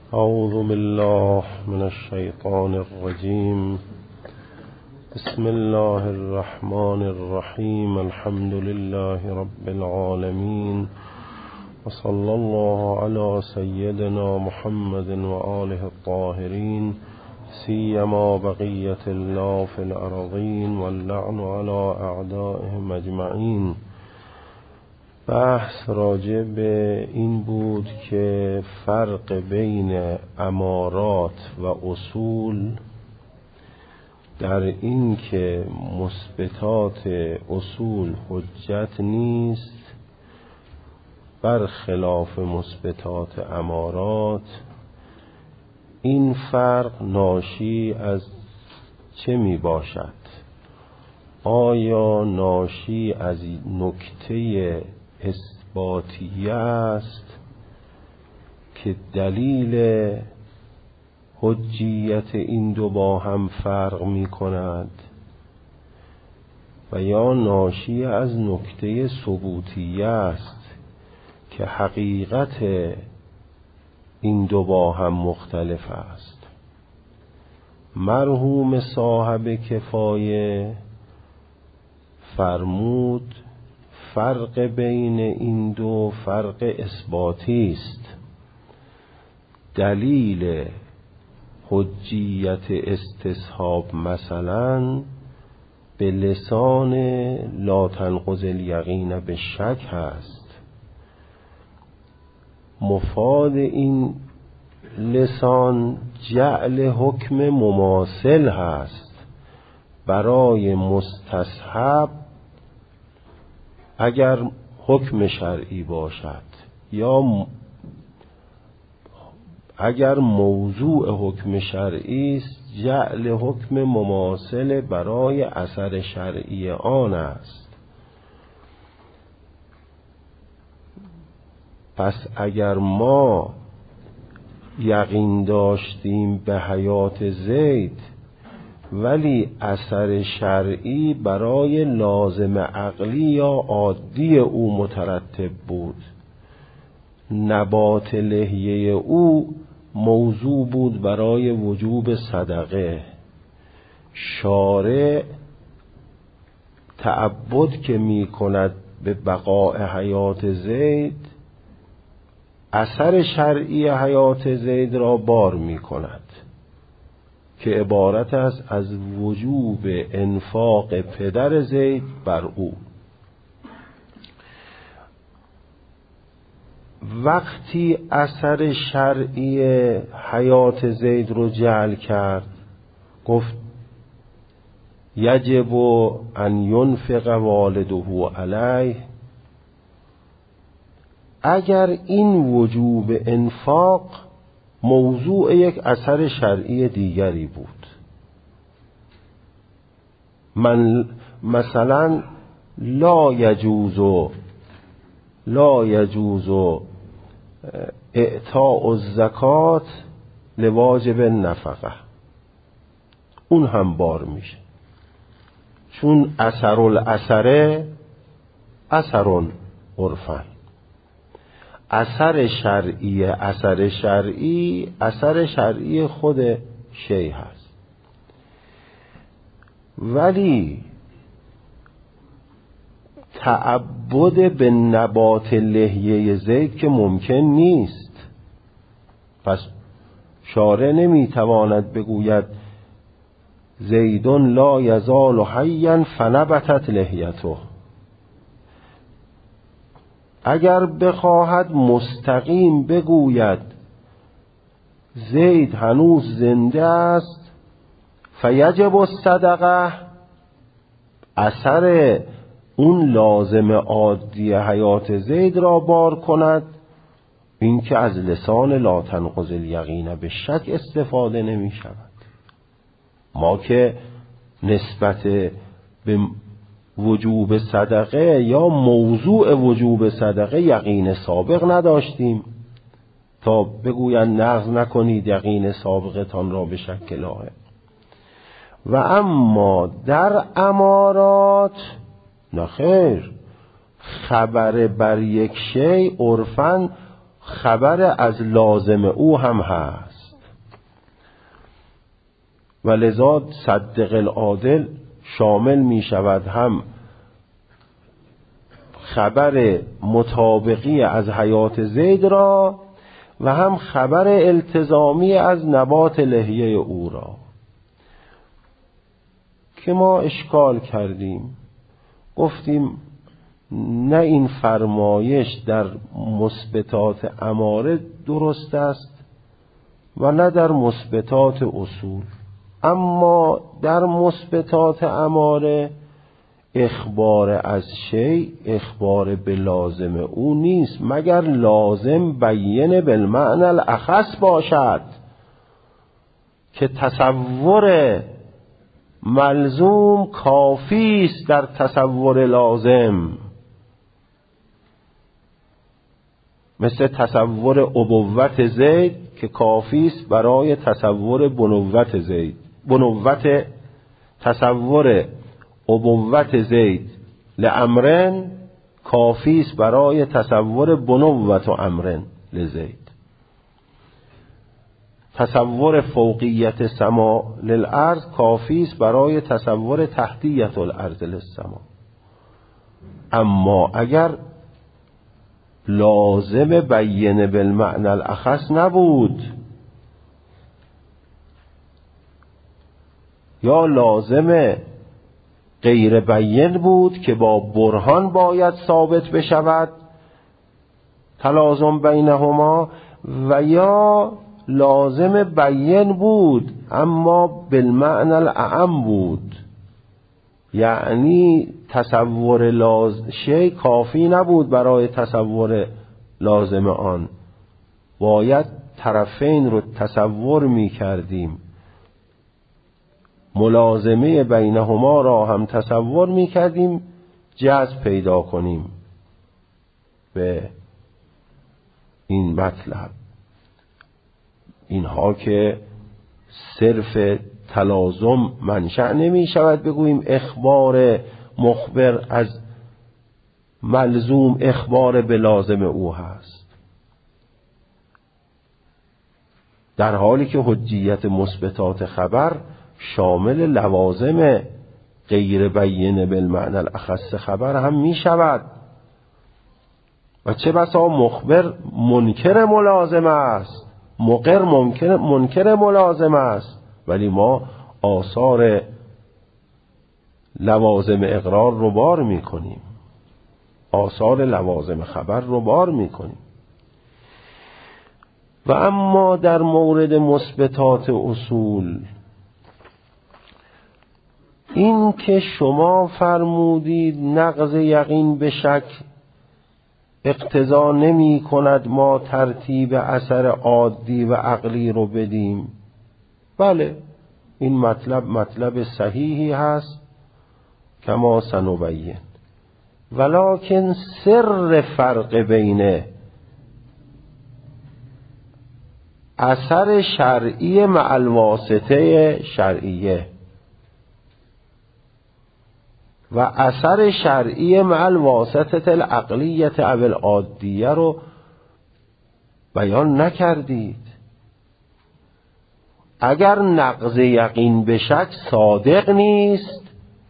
اعوذ بالله من الشیطان الرجیم. بسم الله الرحمن الرحیم. الحمد لله رب العالمین و صلی الله علی سیدنا محمد و آله الطاهرین، سیما بقیت الله فی الارضین و اللعن علی اعدائهم اجمعین. بحث راجع به این بود که فرق بین امارات و اصول در این که مثبتات اصول حجت نیست برخلاف مثبتات امارات. این فرق ناشی از چه می باشد؟ آیا ناشی از نکته اثباتیه است که دلیل حجیت این دو با هم فرق می کند، و یا ناشی از نکته ثبوتیه است که حقیقت این دو با هم مختلف است؟ مرحوم صاحب کفایه فرمود فرق بین این دو فرق اثباتی است. دلیل حجیت استصحاب مثلا به لسان لا تنقض الیقین به شک هست. مفاد این لسان جعل حکم مماثل هست برای مستصحب اگر حکم شرعی باشد، یا اگر موضوع حکم شرعی است جعل حکم مماثل برای اثر شرعی آن است. پس اگر ما یقین داشتیم به حیات زید ولی اثر شرعی برای لازم عقلی یا عادی او مترتب بود، نبات لحیه او موضوع بود برای وجوب صدقه، شارع تعبد که می کند به بقاء حیات زید اثر شرعی حیات زید را بار می کند که عبارت است از وجوب انفاق پدر زید بر او. وقتی اثر شرعی حیات زید رو جعل کرد، گفت یجب ان ینفق والده علیه. اگر این وجوب انفاق موضوع یک اثر شرعی دیگری بود، مثلا لا یجوز اعطاء الزکات لواجب النفقه، اون هم بار میشه، چون اثر الاثره اثرون عرفن. اثر شرعی خود شیء هست، ولی تعبد به نبات لحیه زید که ممکن نیست. پس شارع نمیتواند بگوید زیدون لا یزال حیا فنبتت لحیته. اگر بخواهد مستقیم بگوید زید هنوز زنده است فیجب الصدقه، اثر اون لازم عادی حیات زید را بار کند، این که از لسان لا تنقض الیقین به شک استفاده نمی شود. ما که نسبت به وجوب صدقه یا موضوع وجوب صدقه یقین سابق نداشتیم تا بگویند نقض نکنید یقین سابقتان را به شک لاحق. و اما در امارات نخیر، خبر بر یک شیء عرفاً خبر از لازم او هم هست. و لذا صدق العادل شامل می شود هم خبر مطابقی از حیات زید را و هم خبر التزامی از نبات لحیه او را، که ما اشکال کردیم گفتیم نه این فرمایش در مثبتات اماره درست است و نه در مثبتات اصول. اما در مثبتات اماره اخبار از شیء اخبار به لازم او نیست مگر لازم بیان بالمعنی الاخص باشد، که تصور ملزوم کافی است در تصور لازم، مثل تصور ابوت زید که کافی است برای تصور بنوت زید. تصور ابوت زید لامرن کافی است برای تصور بنوت و امرن لزید. تصور فوقیت سما للارض کافی است برای تصور تحتیت الارض للسما. اما اگر لازم بیان بالمعنی الاخص نبود یا لازم غیر بیان بود که با برهان باید ثابت بشود تلازم بینهما، و یا لازم بیان بود اما بالمعنی الاعم بود، یعنی تصور شیء کافی نبود برای تصور لازم آن، باید طرفین رو تصور می کردیم، ملازمه بینهما را هم تصور می کردیم، جذب پیدا کنیم به این مطلب. اینها که صرف تلازم منشأ نمی شود بگوییم اخبار مخبر از ملزوم اخبار به لازم او هست، در حالی که حجیت مثبتات خبر شامل لوازم غیر بیان بالمعنی الاخص خبر هم می شود. و چه بسا مخبر منکر ملازم است، مقر منکر ملازم است، ولی ما آثار لوازم اقرار رو بار می کنیم، آثار لوازم خبر رو بار می کنیم. و اما در مورد مثبتات اصول، این که شما فرمودید نقض یقین به شک اقتضا نمی کند ما ترتیب اثر عادی و عقلی رو بدیم، بله این مطلب صحیحی هست کما سنبین، ولکن سر فرق بین اثر شرعی مع الواسطه شرعیه و اثر شرعی مع الواسطه العقلیت او العادیه رو بیان نکردید. اگر نقض یقین به شک صادق نیست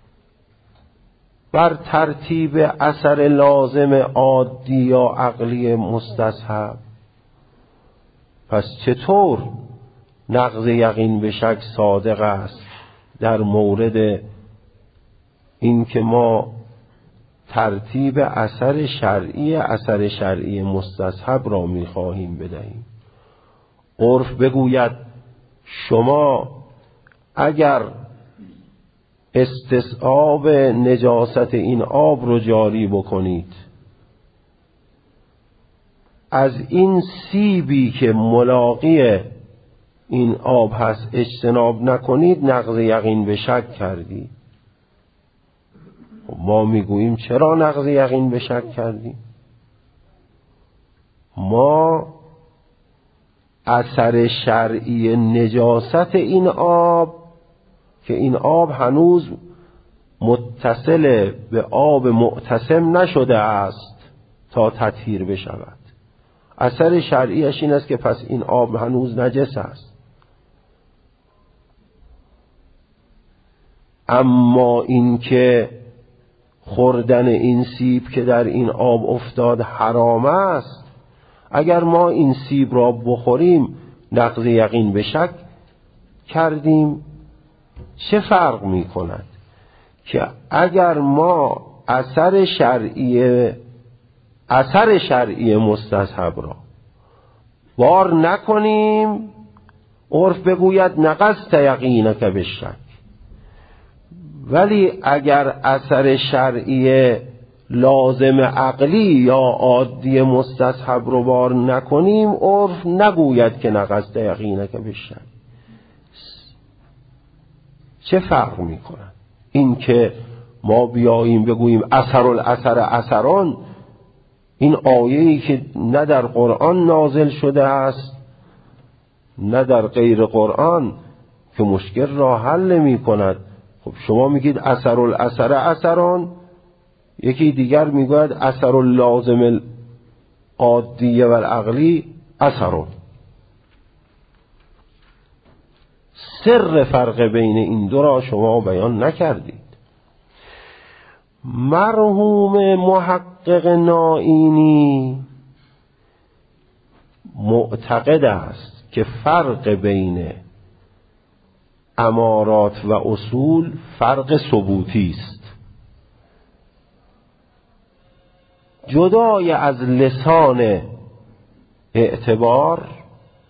بر ترتیب اثر لازم عادی یا عقلی مستصحب، پس چطور نقض یقین به شک صادق است در مورد این که ما ترتیب اثر شرعی مستصحب را می‌خواهیم بدهیم؟ عرف بگوید شما اگر استصحاب نجاست این آب رو جاری بکنید، از این سیبی که ملاقی این آب هست اجتناب نکنید، نقض یقین به شک کردید. ما میگوییم چرا نقض یقین به شک کردیم؟ ما اثر شرعی نجاست این آب که این آب هنوز متصل به آب معتصم نشده است تا تطهیر بشود، اثر شرعیش این است که پس این آب هنوز نجس است. اما این که خوردن این سیب که در این آب افتاد حرام است، اگر ما این سیب را بخوریم نقض یقین به شک کردیم. چه فرق می کند که اگر ما اثر شرعی مستصحب را بار نکنیم، عرف بگوید نقضت یقینک به شک. ولی اگر اثر شرعی لازم عقلی یا عادی مستصحب رو بار نکنیم، عرف نگوید که نقضت یقینک به شک. چه فرق می کند؟ این که ما بیاییم بگوییم اثران، این آیه‌ای که نه در قرآن نازل شده است نه در غیر قرآن، که مشکل را حل نمی کند. خب شما میگید اثران، یکی دیگر میگوید اثر اللازم العادی و العقلی اثرون. سر فرق بین این دو را شما بیان نکردید. مرحوم محقق نائینی معتقد است که فرق بین امارات و اصول فرق ثبوتی است، جدای از لسان اعتبار.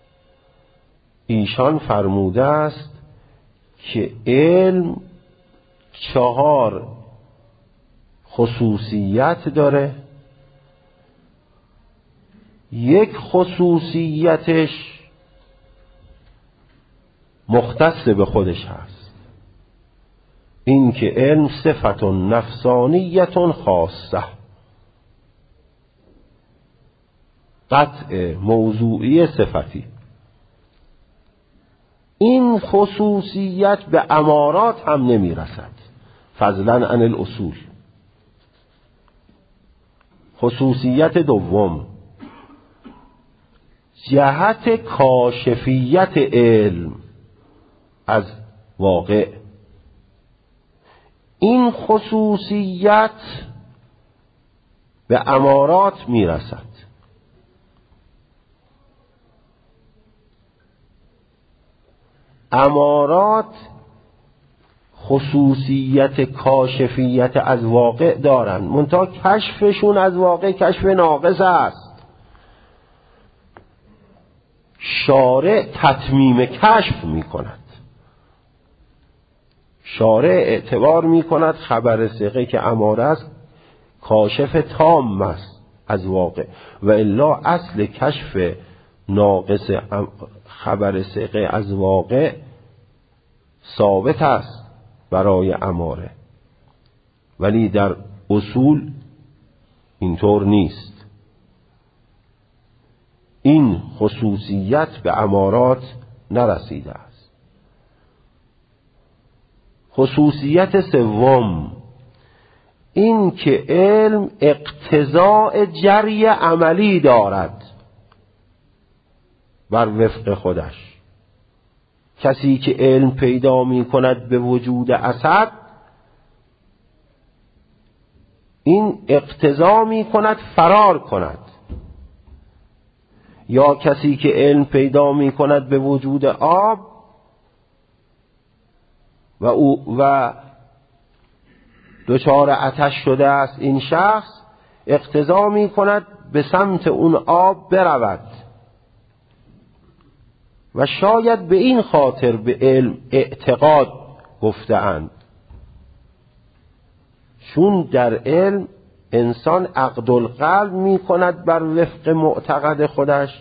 ایشان فرموده است که علم 4 خصوصیت داره. یک خصوصیتش مختص به خودش هست، این که علم صفت نفسانیت خاصه، قطع موضوعی صفتی. این خصوصیت به امارات هم نمی رسد، فضلا عن الاصول. خصوصیت دوم، جهت کاشفیت علم از واقع. این خصوصیت به امارات می رسد. امارات خصوصیت کاشفیت از واقع دارند، منتها کشفشون از واقع کشف ناقص است. شارع تتمیم کشف می کند. شارع اعتبار می کند خبر ثقه که اماره است کاشف تام است از واقع، و الا اصل کشف ناقص خبر ثقه از واقع ثابت است برای اماره، ولی در اصول اینطور نیست. این خصوصیت به امارات نرسیده است. خصوصیت سوم، این که علم اقتضاء جری عملی دارد بر وفق خودش. کسی که علم پیدا می کند به وجود اثر، این اقتضا می کند فرار کند. یا کسی که علم پیدا می کند به وجود آب و دچار آتش شده است، این شخص اقتضا می کند به سمت اون آب برود و شاید به این خاطر به علم اعتقاد گفته‌اند، چون در علم انسان عقد القلب می کند بر وفق معتقد خودش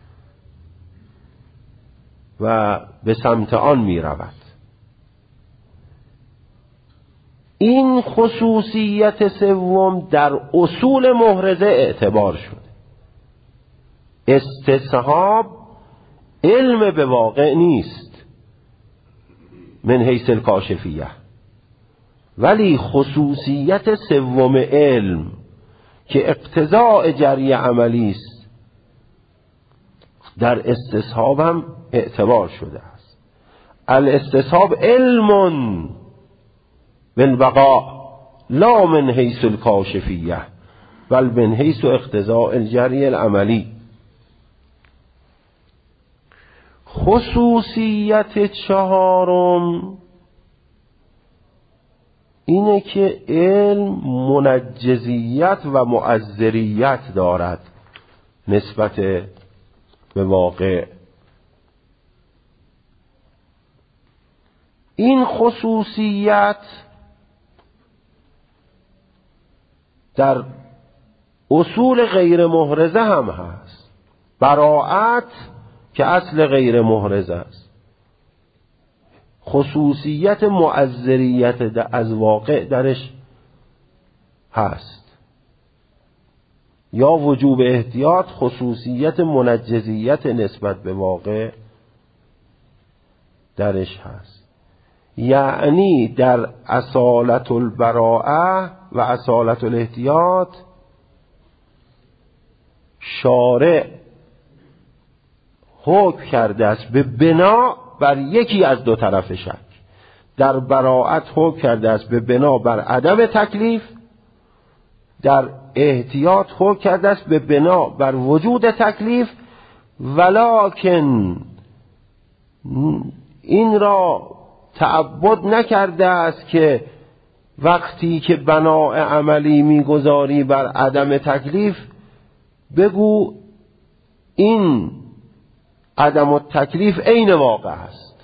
و به سمت آن می رود. این خصوصیت سوم در اصول محرزه اعتبار شده. استصحاب علم به واقع نیست من حیث الکاشفیه، ولی خصوصیت سوم علم که اقتضاء جری عملی است در استصحاب هم اعتبار شده است. الاستصحاب علم بالبقاء لا من حیث الکاشفیه بل من حیث اقتضاء الجری العملی. خصوصیت چهارم اینه که علم منجزیت و مؤثریت دارد نسبت به واقع. این خصوصیت در اصول غیر محرزه هم هست. براءت که اصل غیر محرزه است، خصوصیت مؤثریت از واقع درش هست. یا وجوب احتیاط خصوصیت منجزیت نسبت به واقع درش هست. یعنی در اصالت البراءه و اصالت الاحتیاط شارع حکم کرده است به بنا بر یکی از دو طرف شک. در براءت حکم کرده است به بنا بر عدم تکلیف، در احتیاط حکم کرده است به بنا بر وجود تکلیف، ولکن این را تعبد نکرده است که وقتی که بناء عملی میگذاری بر عدم تکلیف بگو این عدم التکلیف عین واقع است،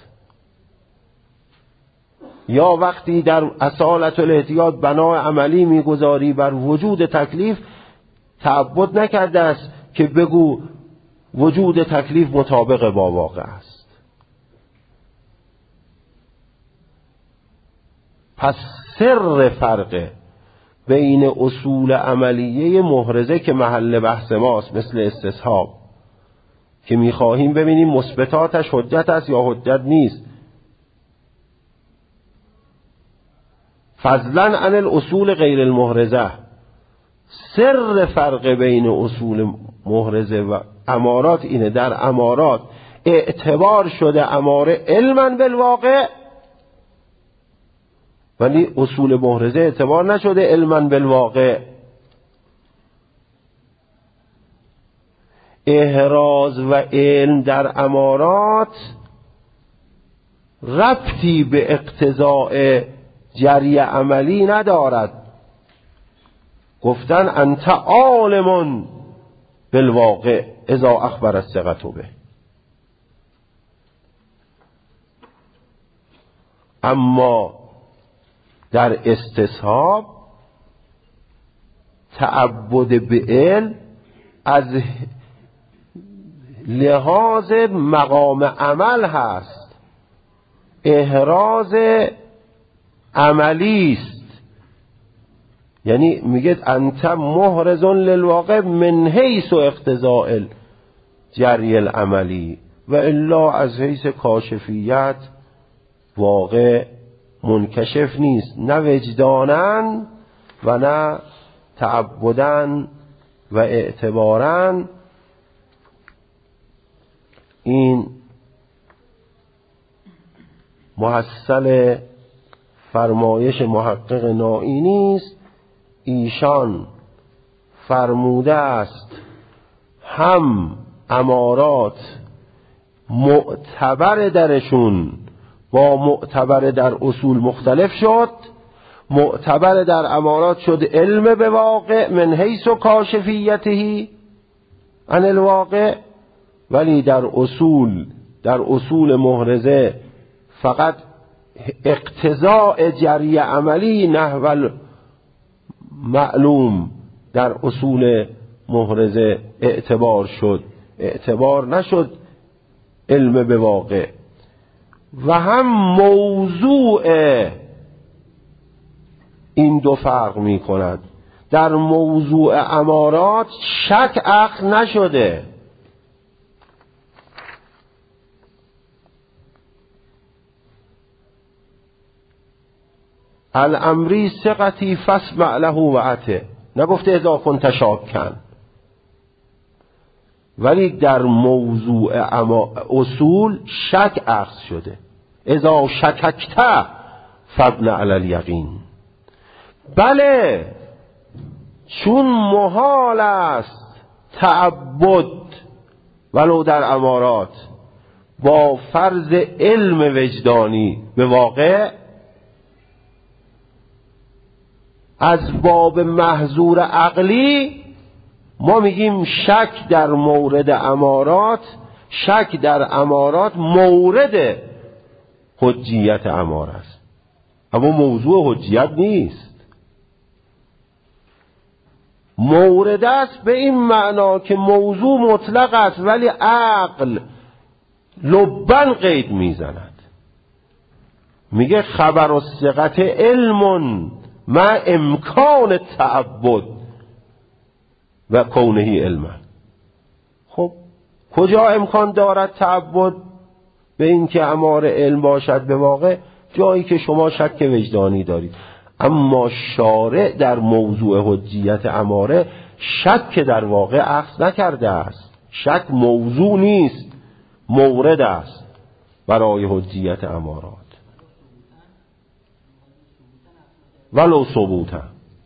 یا وقتی در اصالت الاحتیاط بناء عملی میگذاری بر وجود تکلیف تعبد نکرده است که بگو وجود تکلیف مطابق با واقع است. پس سر فرق بین اصول عملیه محرزه که محل بحث ماست مثل استصحاب که میخواهیم ببینیم مثبتاتش حجت است یا حجت نیست، فضلا عن الاصول غیر المحرزه، سر فرق بین اصول محرزه و امارات اینه در امارات اعتبار شده اماره علما بالواقع، ولی اصول محرزه اعتبار نشده علما بالواقع. احراز و علم در امارات ربطی به اقتضاء جری عملی ندارد. گفتن انت عالم بالواقع اذا اخبر الثقة به. اما در استصحاب تعبد به علم از لحاظ مقام عمل هست، احراز عملی است. یعنی میگه انت محرز للواقع من حیث اقتضاء جری العملی و الا از حیث کاشفیت واقع منکشف نیست، نه وجداناً و نه تعبداً و اعتباراً. این محصل فرمایش محقق نائینی است. ایشان فرموده است هم امارات معتبر درشون با معتبر در اصول مختلف شد. معتبر در امارات شد علم به واقع من حیث کاشفیته عن الواقع، ولی در اصول محرزه فقط اقتضاء جری عملی نحو معلوم در اصول محرزه اعتبار شد، اعتبار نشد علم به واقع. و هم موضوع این دو فرق می کند. در موضوع امارات شک عقل نشده، الامری ثقتی فاسمع له و اطع، نگفته اذا كنت شاکا. ولی در موضوع اصول شک اخذ شده. اذا شککت فابن علی الیقین. بله، چون محال است تعبد ولو در امارات با فرض علم وجدانی به واقع، از باب محظور عقلی ما میگیم شک در مورد امارات، شک در امارات مورد حجیت اماره است، اما موضوع حجیت نیست. مورد است به این معنا که موضوع مطلق است ولی عقل لبن قید میزند. میگه خبر الثقة علم مع امکان تعبد و کونه علم. خب کجا امکان دارد تعبد به این که اماره علم باشد؟ به واقع جایی که شما شک وجدانی دارید. اما شارع در موضوع حجیت اماره شک در واقع اخذ نکرده است. شک موضوع نیست، مورد است برای حجیت امارات. ولو ثبوتا.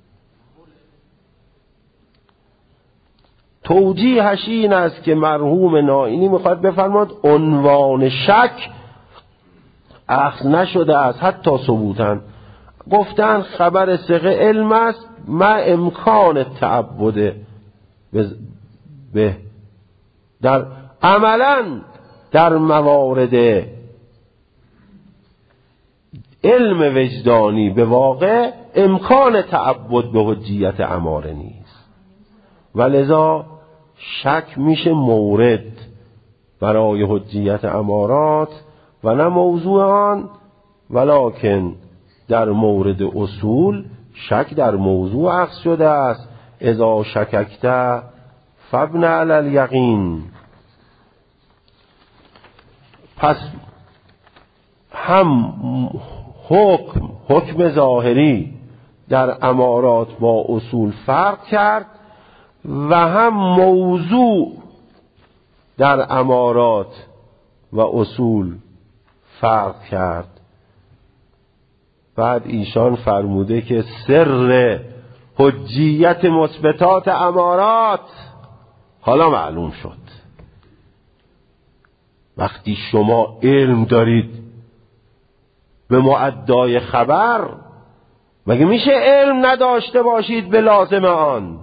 توجیهش این است که مرحوم نائینی میخواد بفرماد عنوان شک اخذ نشده است حتی ثبوتا. گفتن خبر ثقه علم است مع امکان تعبد به در عملا در موارد علم وجدانی به واقع امکان تعبد به حجیت اماره نیست، ولذا شک میشه مورد برای حجیت امارات و نه موضوع آن. ولکن در مورد اصول شک در موضوع اخذ شده است. اذا شککت فابن علی الیقین. پس هم حکم ظاهری در امارات با اصول فرق کرد و هم موضوع در امارات و اصول فرق کرد. بعد ایشان فرموده که سر حجیت مثبتات امارات حالا معلوم شد. وقتی شما علم دارید به معدای خبر، مگه میشه علم نداشته باشید به لازم آن؟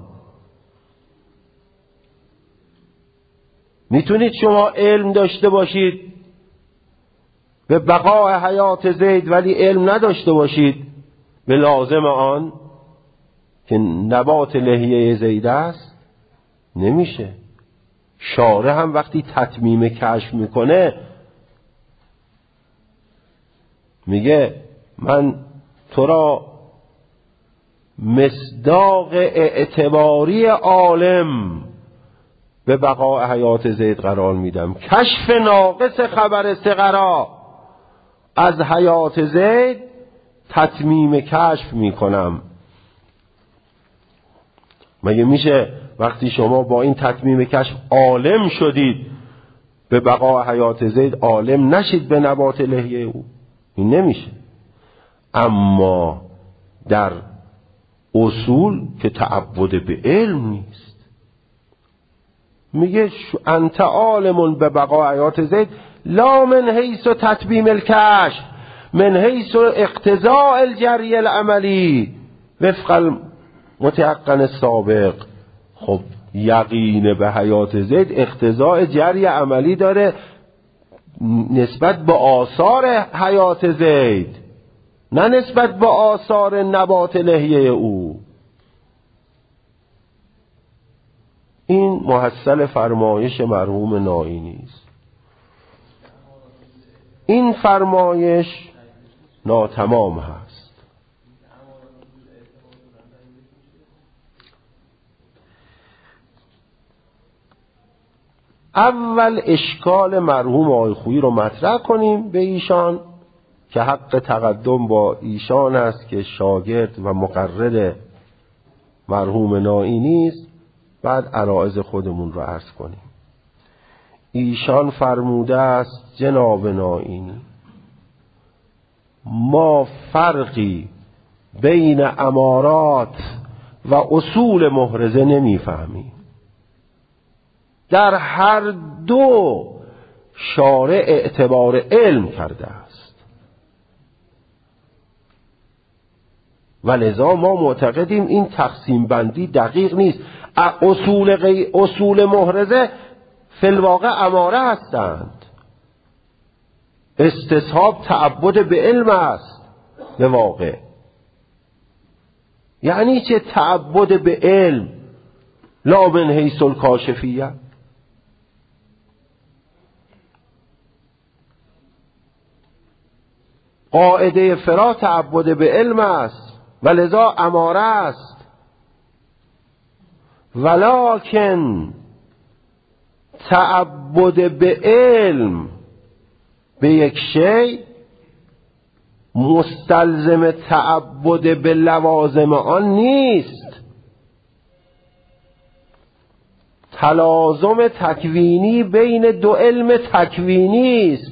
میتونید شما علم داشته باشید به بقای حیات زید ولی علم نداشته باشید به لازم آن که نبات لحیه زید است؟ نمیشه. شارع هم وقتی تتمیم کشف میکنه میگه من تو را مصداق اعتباری عالم به بقای حیات زید قرار میدم، کشف ناقص خبر ثقه از حیات زید تتمیم کشف میکنم. مگه میشه وقتی شما با این تتمیم کشف عالم شدید به بقای حیات زید عالم نشید به نبات لحیه او؟ این نمیشه. اما در اصول که تعبد به علم نیست، میگه انت عالم به بقای حیات زید لا من حیث تتمیم الکشف من حیث اقتضاء الجری العملی وفق المتيقن السابق. خب یقین به حیات زید اقتضاء جری عملی داره نسبت به آثار حیات زید، نه نسبت به آثار نبات لحیه او. این محصل فرمایش مرحوم نائینی است. این فرمایش ناتمام هست. اول اشکال مرحوم آقای خویی رو مطرح کنیم به ایشان که حق تقدم با ایشان است که شاگرد و مقرر مرحوم نائینی است. بعد عرائض خودمون رو عرض کنیم. ایشان فرموده است جناب نائینی ما فرقی بین امارات و اصول محرزه نمیفهمیم. در هر دو شارع اعتبار علم کرده است و لذا ما معتقدیم این تقسیم بندی دقیق نیست. اصول محرزه فی الواقع اماره هستند. استصحاب تعبد به علم است به واقع. یعنی چه تعبد به علم؟ لا من حیث الکاشفیه. قاعده فرا تعبد به علم است و لذا اماره است. ولکن تعبد به علم به یک شی مستلزم تعبد به لوازم آن نیست. تلازم تکوینی بین دو علم تکوینی است.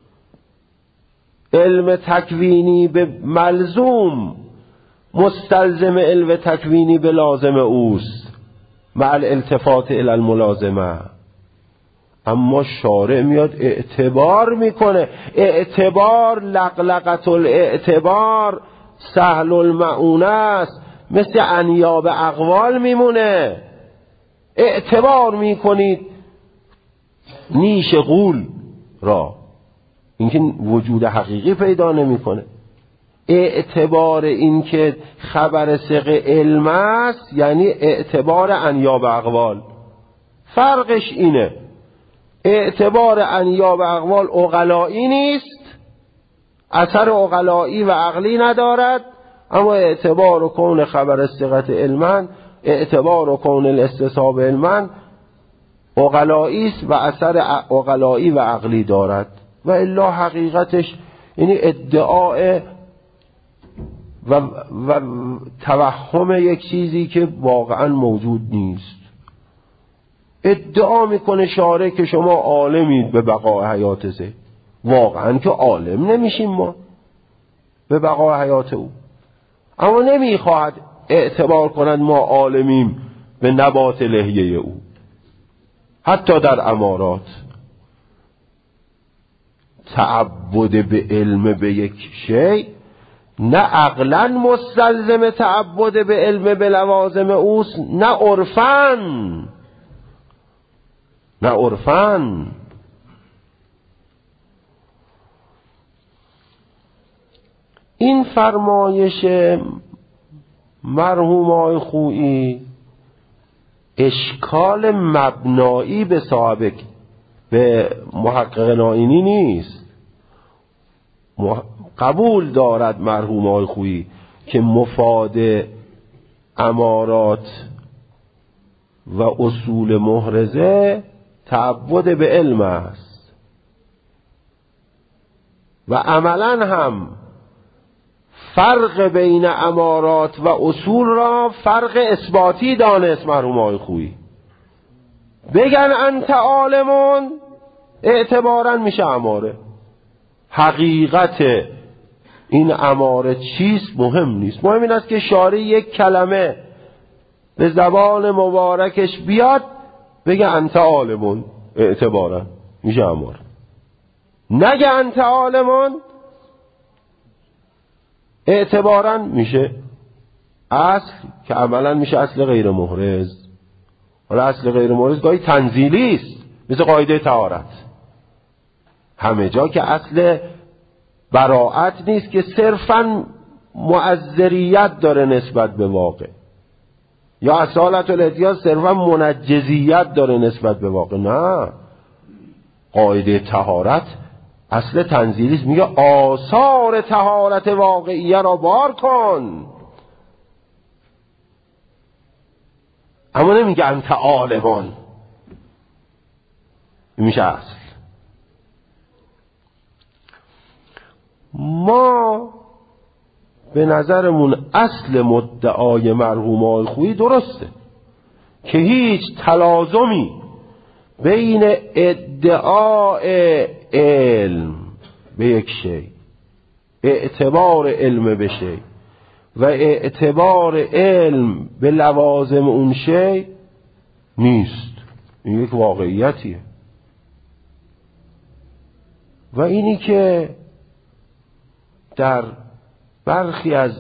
علم تکوینی به ملزوم مستلزم علم تکوینی به لازم اوست مع الالتفات الی الملازمه. اما شارع میاد اعتبار میکنه. اعتبار لقلقت الاعتبار سهل المعونه است، مثل انیاب اقوال میمونه. اعتبار میکنید نیش غول را، اینکه وجود حقیقی پیدا نمیکنه. اعتبار این که خبر ثقه علم است یعنی اعتبار انیاب اقوال. فرقش اینه، اعتبار انیاب اقوال عقلایی نیست، اثر عقلایی و عقلی ندارد، اما اعتبار و کون خبر ثقه علما، اعتبار و کون الاستصحاب علما عقلایی است و اثر عقلایی و عقلی دارد. و الا حقیقتش یعنی ادعاء و توهم یک چیزی که واقعا موجود نیست. ادعا میکنه شارع که شما عالمید به بقای حیات زید. واقعا که عالم نمیشیم ما به بقای حیات او، اما نمیخواهد اعتبار کند ما عالمیم به نبات لحیه او. حتی در امارات تعبد به علم به یک شی نه عقلا مستلزم تعبد به علم به لوازم اوست، نه عرفاً. این فرمایش مرحوم آقای خویی اشکال مبنایی به صاحب به محقق نائینی نیست. قبول دارد مرحوم آقای خویی که مفاد امارات و اصول محرزه تعبد به علم است و عملا هم فرق بین امارات و اصول را فرق اثباتی دانست مرحوم آقای خویی. بگن انت عالمون اعتبارا میشه اماره. حقیقت این اماره چیست مهم نیست. مهم این است که شارع یک کلمه به زبان مبارکش بیاد بگه انت عالمون اعتبارا میشه اماره. نگه انت عالمون اعتبارا میشه اصل که عملا میشه اصل غیر محرز. حالا اصل غیر محرز گاهی تنزیلی است مثل قاعده طهارت. همه جا که اصل براءت نیست که صرفا معذریت داره نسبت به واقع، یا اصالت الاحتیاج صرفا منجزیت داره نسبت به واقع. نه، قاعده طهارت اصل تنزیلی است، میگه آثار طهارت واقعیه را بار کن، اما نمیگه انت عالمان. میشه اصل. ما به نظرمون اصل مدعای مرحوم آقای خویی درسته که هیچ تلازمی بین ادعای علم به یک شی، اعتبار علم به شی و اعتبار علم به لوازم اون شی نیست. این یک واقعیتیه. و اینی که در برخی از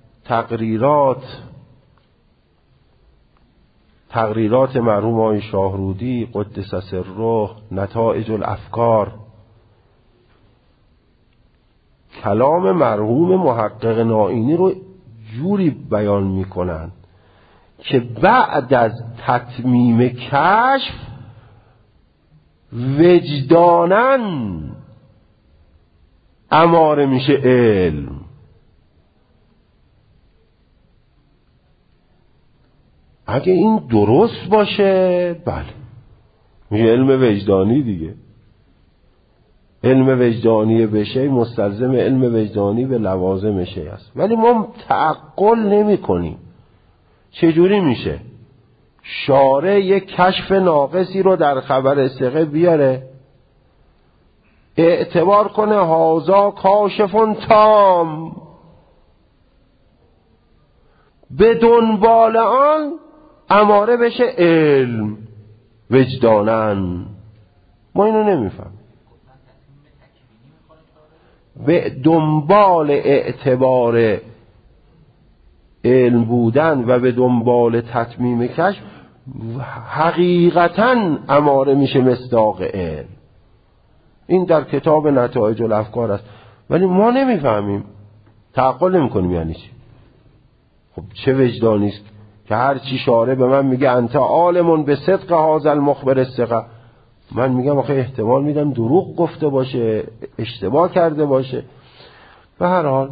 تقریرات مرحوم آقای شاهرودی قدس سره، نتایج الافکار، کلام مرحوم محقق نائینی رو جوری بیان میکنن که بعد از تتمیم کشف وجداناً اماره میشه علم. اگه این درست باشه بله میشه علم وجدانی دیگه. علم وجدانی بشه مستلزم علم وجدانی به لوازم شی است. ولی ما تعقل نمی کنیم. چجوری میشه شارع یک کشف ناقصی رو در خبر ثقه بیاره اعتبار کنه هازا کاشفون تام، به دنبال آن اماره بشه علم وجدانن؟ ما اینو نمیفهمیم. به دنبال اعتبار علم بودن و به دنبال تتمیم کشف حقیقتاً اماره میشه مصداق علم. این در کتاب نتایج الافکار است. ولی ما نمیفهمیم، تعقل نمی‌کنیم یعنی چی. خب چه وجدانی است که هر چی شارع به من میگه انت عالمون به صدق هذا المخبر الثقه، من میگم آخه احتمال میدم دروغ گفته باشه، اشتباه کرده باشه. به هر حال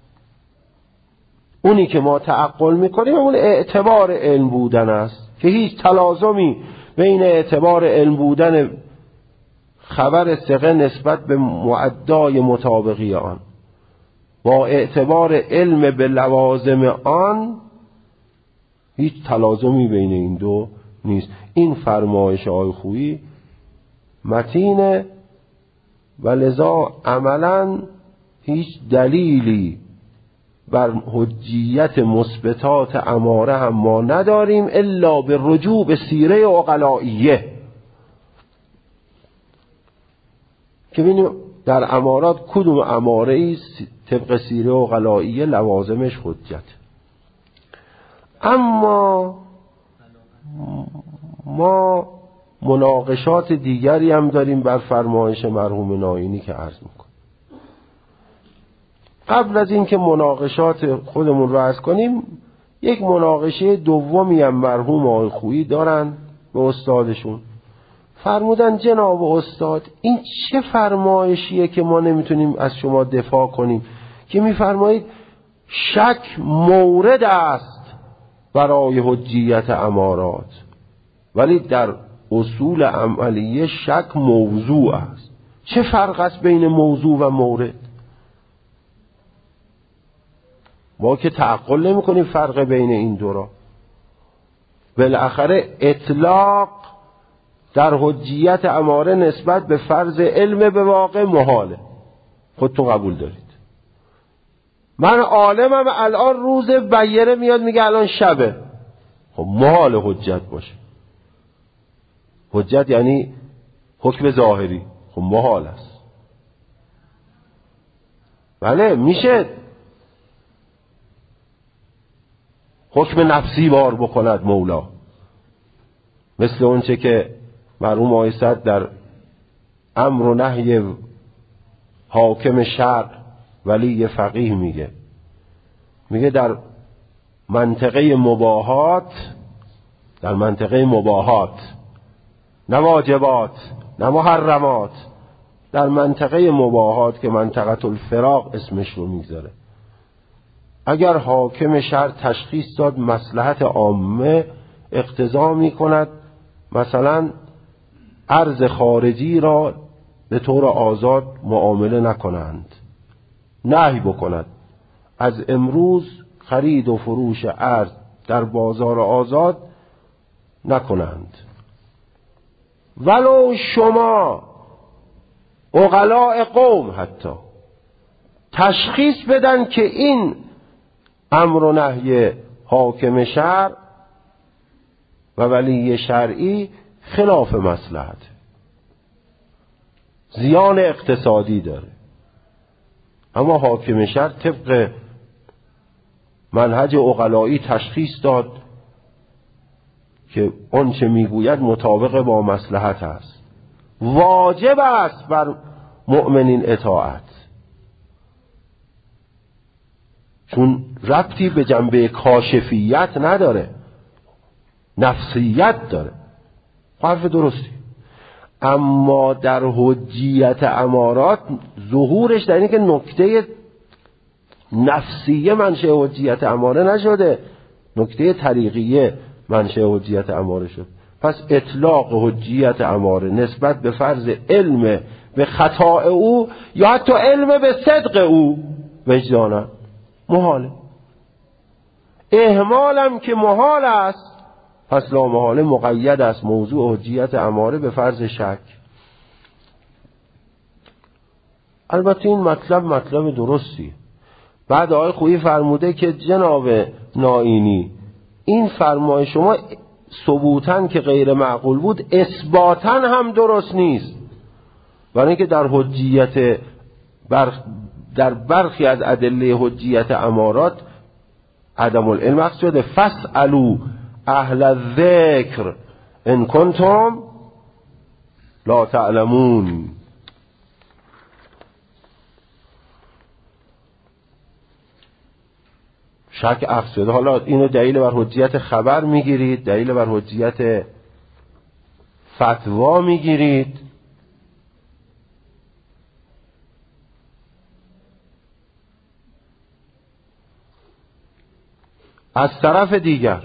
اونی که ما تعقل میکنیم اون اعتبار علم بودن است که هیچ تلازمی بین اعتبار علم بودن خبر ثقه نسبت به معدای مطابقی آن با اعتبار علم به لوازم آن هیچ تلازمی بین این دو نیست. این فرمایش آقای خویی متینه و لذا عملاً هیچ دلیلی بر حجیت مثبتات اماره هم ما نداریم الا به رجوع به سیره عقلائیه که ببینیم در امارات کدوم اماره‌ای طبق سیره عقلائیه لوازمش حجت. اما ما مناقشات دیگری هم داریم بر فرمایش مرحوم نائینی که عرض میکنم. قبل از اینکه مناقشات خودمون رو عرض کنیم یک مناقشه دومی هم مرحوم آقای خویی دارن به استادشون. فرمودن جناب استاد این چه فرمایشیه که ما نمیتونیم از شما دفاع کنیم که میفرمایید شک مورد است برای حجیت امارات ولی در اصول عملیه شک موضوع است. چه فرق است بین موضوع و مورد؟ ما که تعقل نمی کنیم فرق بین این دو را. بالاخره اطلاق در حجیت اماره نسبت به فرض علم به واقع محاله. خودتون قبول دارید. من عالمم الان روز بیره میاد میگه الان شبه، خب محال حجت باشه. حجت یعنی حکم ظاهری، خب محال است. بله میشه حکم نفسی بار بکند مولا، مثل اونچه که مرحوم آقای صدر در امر و نهی حاکم شرع ولی فقیه میگه در منطقه مباهات نه واجبات نه محرمات، در منطقه مباهات که منطقه الفراق اسمش رو میگذاره، اگر حاکم شرع تشخیص داد مصلحت عامه اقتضا میکند مثلا ارز خارجی را به طور آزاد معامله نکنند، نهی بکند از امروز خرید و فروش ارز در بازار آزاد نکنند. ولو شما عقلاء قوم حتی تشخیص بدن که این امر و نهی حاکم شرع و ولی شرعی خلاف مصلحت، زیان اقتصادی داره، اما حاکم شرع طبق منهج عقلایی تشخیص داد که اون چه میگوید مطابق با مصلحت است، واجب است بر مؤمنین اطاعت، چون ربطی به جنبه کاشفیت نداره، نفسیت داره. حرف درستی. اما در حجیت امارات ظهورش در اینه که نکته نفسیه منشأ حجیت اماره نشده، نکته طریقیه منشأ حجیت اماره شد. پس اطلاق حجیت اماره نسبت به فرض علم به خطا او یا حتی علم به صدق او وجدانا محاله. اهمالم که محال است، پس لا محاله مقید است موضوع حجیت اماره به فرض شک. البته این مطلب درستی. بعد آقای خویی فرموده که جناب نائینی این فرمای شما ثبوتاً که غیر معقول بود، اثباتاً هم درست نیست، برای اینکه در حجیت در برخی از ادله حجیت امارات عدم العلم عکس شده. فاسألوا اهل الذکر ان کنتم لا تعلمون. شک عکس شده. حالا اینو دلیل بر حجیت خبر میگیرید، دلیل بر حجیت فتوا میگیرید. از طرف دیگر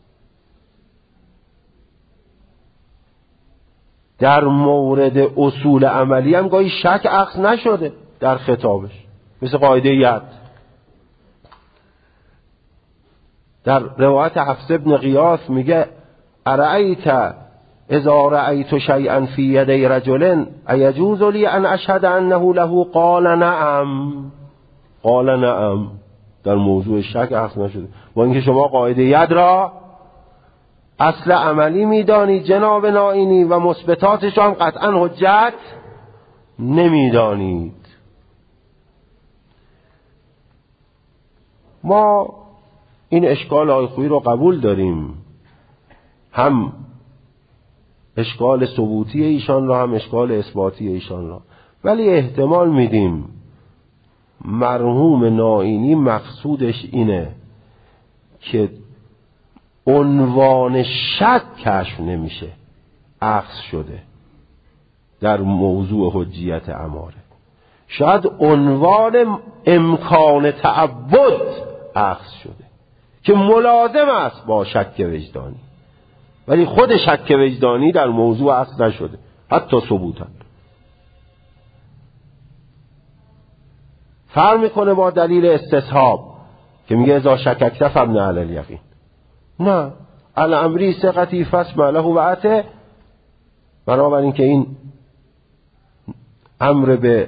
در مورد اصول عملی هم گاهی شک عکس نشده در خطابش، مثل قاعده ید. در روایت حفص ابن غیاث میگه ارأیت اذا رأیت شیئا فی یدی رجل ایجوز لی ان اشهد انه له؟ قال نعم. قال نعم. در موضوع شک عکس نشده. با اینکه شما قاعده ید را اصل عملی میدانید جناب نائینی و مثبتاتش هم قطعا حجت نمیدانید. ما این اشکال آقای خویی رو قبول داریم، هم اشکال ثبوتی ایشان را هم اشکال اثباتی ایشان را، ولی احتمال میدیم مرحوم نائینی مقصودش اینه که عنوان شک کشف نمیشه، عکس شده در موضوع حجیت اماره. شاید عنوان امکان تعبد عکس شده که ملازم است با شک وجدانی، ولی خود شک وجدانی در موضوع عکس نشده حتی ثبوتا. فرق میکنه با دلیل استصحاب که میگه اذا شککت فابن علی الیقین. نه، الامری ثقتی فاسمع له و اطع. بنابراین که این امر به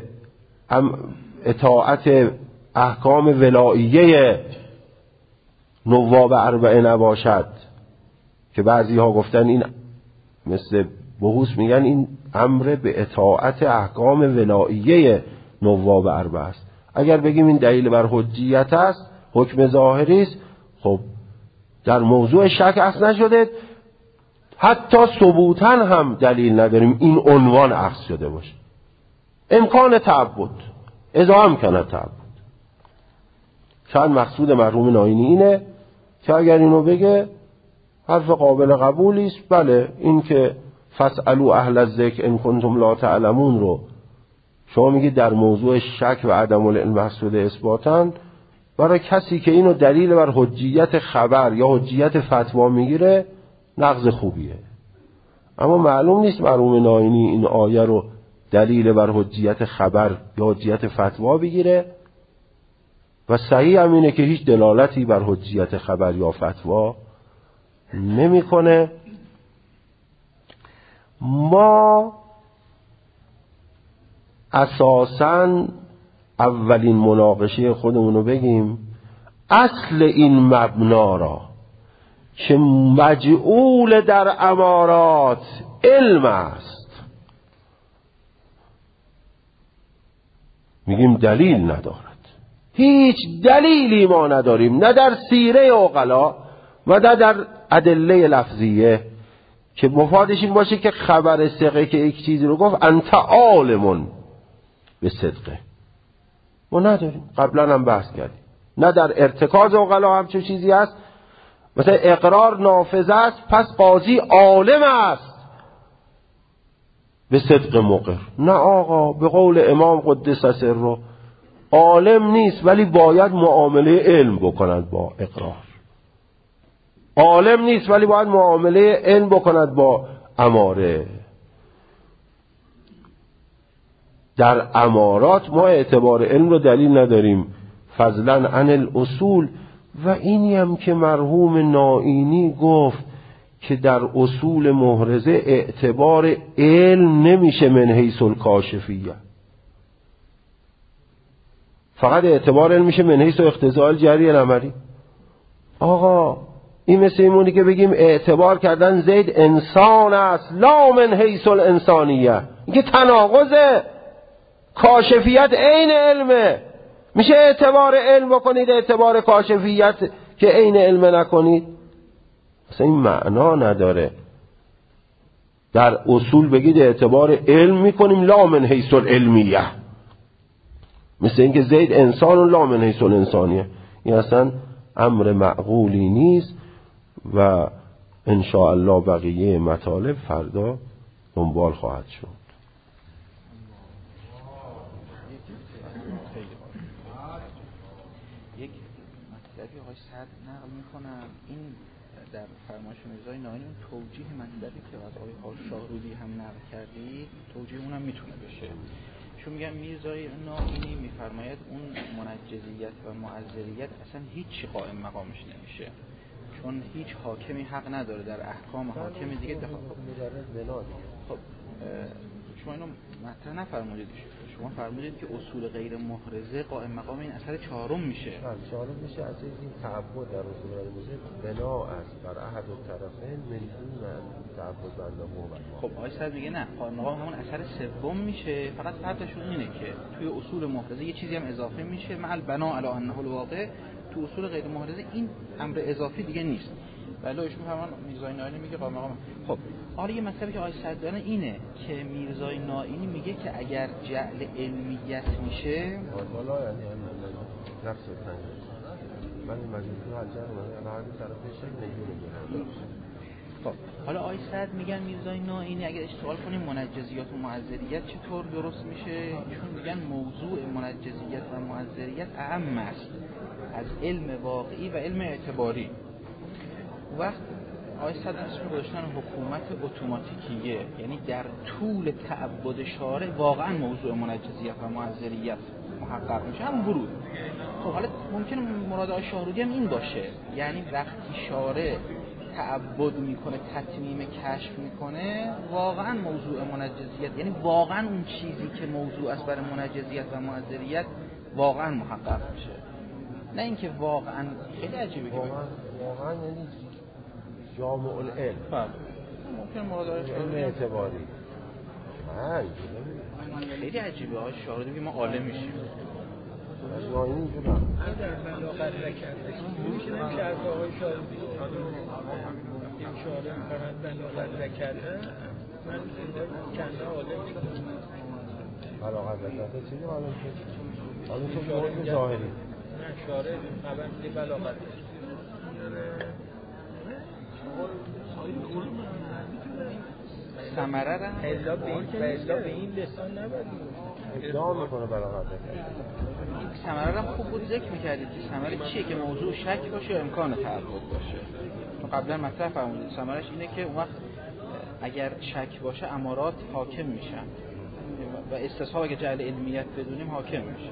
اطاعت احکام ولاییه نواب اربعه نباشد، که بعضی ها گفتن این مثل بحوث میگن این امر به اطاعت احکام ولاییه نواب اربعه است. اگر بگیم این دلیل بر حجیت است، حکم ظاهری است، خب در موضوع شک عکس نشده، حتی ثبوتاً هم دلیل نداریم این عنوان عکس شده باشه. امکان تعبد اذا امکان تعبد. شاید مقصود مرحوم نائینی اینه که اگر اینو بگه حرف قابل قبولی است. بله، این که فاسألوا اهل الذکر ان کنتم لا تعلمون رو شما میگید در موضوع شک و عدم العلم محسود اثباتاً، برای کسی که اینو دلیل بر حجیت خبر یا حجیت فتوا میگیره نقض خوبیه. اما معلوم نیست مرحوم نائینی این آیه رو دلیل بر حجیت خبر یا حجیت فتوا بگیره، و صحیح هم اینه که هیچ دلالتی بر حجیت خبر یا فتوا نمیکنه. ما اساساً اولین مناقشه خودمونو بگیم، اصل این مبنا را که مجعول در امارات علم است میگیم دلیل ندارد. هیچ دلیلی ما نداریم، نه در سیره عقلا و نه در ادله لفظیه که مفادش این باشه که خبر ثقه که یک چیزی رو گفت انت عالمون به صدقه. ما نداریم، قبلا هم بحث کردیم. نه در ارتکاز عقلا همچون چیزی هست، مثلا اقرار نافذ است پس قاضی عالم است به صدق مقر. نه آقا، به قول امام قدس سره عالم نیست ولی باید معامله علم بکند با اقرار، عالم نیست ولی باید معامله علم بکند با اماره. در امارات ما اعتبار علم رو دلیل نداریم، فضلا عن الاصول. و اینی هم که مرحوم نائینی گفت که در اصول محرزه اعتبار علم نمیشه من حیث الکاشفیه، فقط اعتبار علم میشه من حیث اقتضاء الجری العملی. آقا این مثل ایمونی که بگیم اعتبار کردن زید انسان است لا من حیث الانسانیه، این که تناقضه. کاشفیت عین علمه، میشه اعتبار علم بکنید اعتبار کاشفیت که عین علم نکنید؟ اصلا این معنا نداره. در اصول بگید اعتبار علم میکنیم لا من حیث العلمیه، مثل اینکه زید انسان و لا من حیث الانسانیه. این اصلا امر معقولی نیست و ان شاء الله بقیه مطالب فردا دنبال خواهد شد. یک مطلبی آقای سعد نقل میکنم، این در فرمایش میرزای نائینی اون توجیه مطلبی که از آقای شاهرودی هم نقل کردی توجیه اونم میتونه بشه. چون میگم میرزای نائینی میفرماید اون منجزیت و معذریت اصلا هیچ قائم مقامش نمیشه، چون هیچ حاکمی حق نداره در احکام حاکم دیگه دخالت. خب شما اینو مطرح نفرمودید، شما فرمودید که اصول غیر محرزه قائم مقام این اثر چهارم میشه. چهارم میشه از این تعبد در اصول غیر محرزه بنا است بر احد الطرفین من دون تعبد بنده و. خب آقای صاحب میگه نه، قائم مقام همون اثر سوم میشه، فقط فرقشون اینه که توی اصول محرزه یه چیزی هم اضافه میشه مع البنا علی انه الواقع، تو اصول غیر محرزه این امر اضافی دیگه نیست. ولی ایشون فرمان میرزای نائینی میگه قائم مقام. خب حالا یه مسئله که آقای صاحب دارن اینه که میرزای نائینی میگه که اگر جعل علمیت میشه والا یعنی نفس تنگ من این مجلسی رو حجر من هر طرف بشه نگیره. خب حالا آقای سعد میگن میرزای نائینی اگر اشتغال کنیم منجزیات و معذریت چطور درست میشه؟ چون میگن موضوع منجزیت و معذریت اعم است از علم واقعی و علم اعتباری. وقت آقای سعد اسم گذاشتن حکومت اتوماتیکیه، یعنی در طول تعبد شارع واقعا موضوع منجزیت و معذریت محقق میشه، همون ورود. خب حالا ممکنه مراد آقای شاهرودی هم این باشه، یعنی وقتی شارع تعبد میکنه تتمیم کشف میکنه واقعا موضوع منجزیت، یعنی واقعا اون چیزی که موضوع است برای منجزیت و معذریت واقعا محقق میشه، نه اینکه واقعا. خیلی عجیبه که واقعا یعنی جامع العلم ممکن مراد علم اعتباری. خیلی عجیبه آقای شاهرودی میگه ما عالم میشیم. نائینی اینجوره در بلاغت نکرده میشه نمیشه آقای شاهرودی این شعاره میکنن بلاغت نکرده من کنده عالم میکنم بلاغت نکرده چیزی عالم شد؟ عالم شد شعاره ظاهری نه شعاره اول میگه بلاغت ثمره را الا به این لسان نباید ادعا میکنه بلاغت نکرده. ثمره را خوب بود ذکر میکردید که ثمره چیه که موضوع شک باشه یا امکان تعبد باشه. قبلا مطرح فرمودید ثمرش اینه که اون وقت اگر شک باشه امارات حاکم میشن و استصحاب اگه جعل علمیت بدونیم حاکم میشه.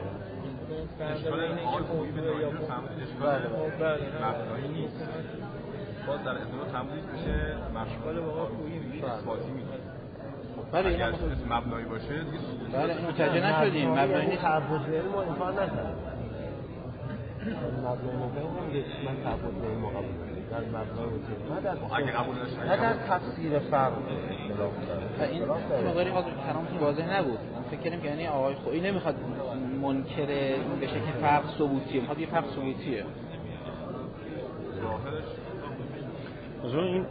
باز در ادامه تمدید میشه مشغول با ما کویی میشه اثباتی میشه. بله اگر مبنایی باشه بله متوجه نشدیم مبنایی نیست. تعبد به علم امکان نداره. مبنای مبهم نمیگه من تعبد به علم قبول دارم. در مبنای وجود نه در تفسیر فرق اختلاف داره. این مقداری کلامتون واضح نبود. من فکر کردم که یعنی آقای خویی نمیخواد منکر این بشه که فرق ثبوتیه، میخواد یه فرق ثبوتیه. آقا این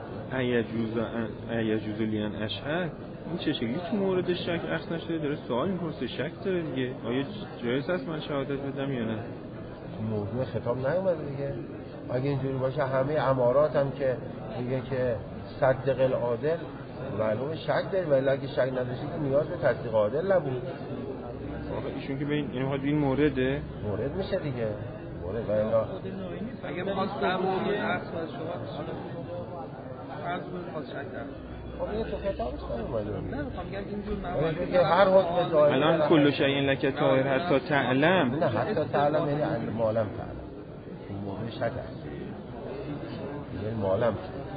ایجوز لیان اشهر این چه شکلی تو مورد شک اخذ نشده؟ داره سوال میپرسه، شک داره دیگه. آیا جایز هست من شهادت بدم یا نه؟ موضوع خطاب نیومده دیگه. اگه اینجوری باشه همه امارات هم که میگه که صدق العادل معلومه شک داره، ولی اگه شک نداشتی که نیاز به تصدیق عادل نبود. آخه ایشون که به این یعنی این مورد میشه دیگه. مورد والا اگه می‌خواست قبول عکس از شما فرض کنید شک داره. خب این تو خطابش نمی‌اومده. نه می‌خوام بگم اینجور موارد که هر حکم ظاهری الان کل شیء لک طاهر حتی تعلم. نه حتی تعلم یعنی معلم تعلم. این موضوع شک است. یعنی معلم.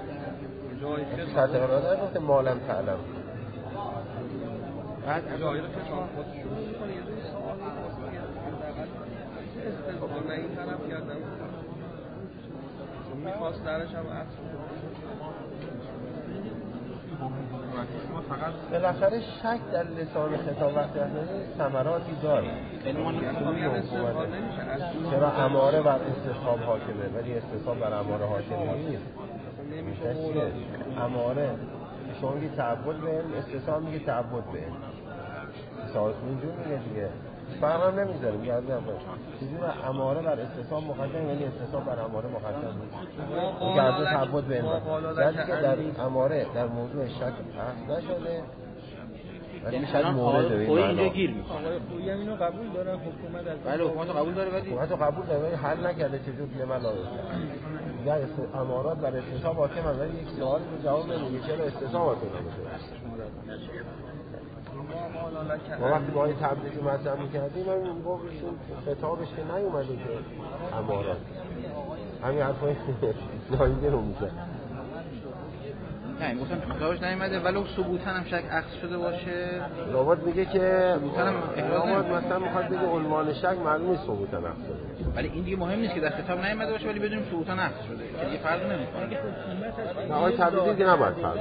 سطح اراده گفته معلم تعلم. بعد جایی رو که شما خودشون می‌کنه یه دوی سوال استفاده من این طرف کردم میخواست درش هم عکس بالاخره شک در لسان خطاب وقتی هست ثمراتی داره. چرا اماره بر استصحاب حاکمه ولی استصحاب بر اماره حاکم نیست. اماره شما میگه تعبد به علم، استصحاب میگه تعبد به علم. ساعت اینجور میگه دیگه فرق هم نمیذاره. میگه از چیزی اماره بر استصحاب مقدم ولی استصحاب بر اماره مقدم نیست. میگه از تعبد به علم ولی که در اماره در موضوع شک اخذ نشده ولی شاید مورد به این اینجا گیر میکنه. آقای خویی هم اینو قبول داره حکومت از بله حکومت قبول داره ولی حکومت قبول داره ولی حل نکرده چجور که من لازم میگه امارات بر استصحاب حاکم ولی یک سوال رو جواب نمیده چرا استصحاب حاکم نمیشه. ما وقتی با این تبلیغی مطرح میکردیم من گفتم خطابش که نیومده که امارات همین حرفای ناییده رو میزن. نه گفتم تو خطابش نیومده ولو ثبوتاً هم شک اخذ شده باشه. لابد میگه که ثبوتاً هم لابد مثلا میخواد بگه عنوان شک معلوم نیست ثبوتاً اخذ شده. ولی این دیگه مهم نیست که در خطاب نیومده باشه ولی بدونیم ثبوتاً اخذ شده که دیگه فرق نمیکنه. نه آقای تبلیغی دیگه نباید فرق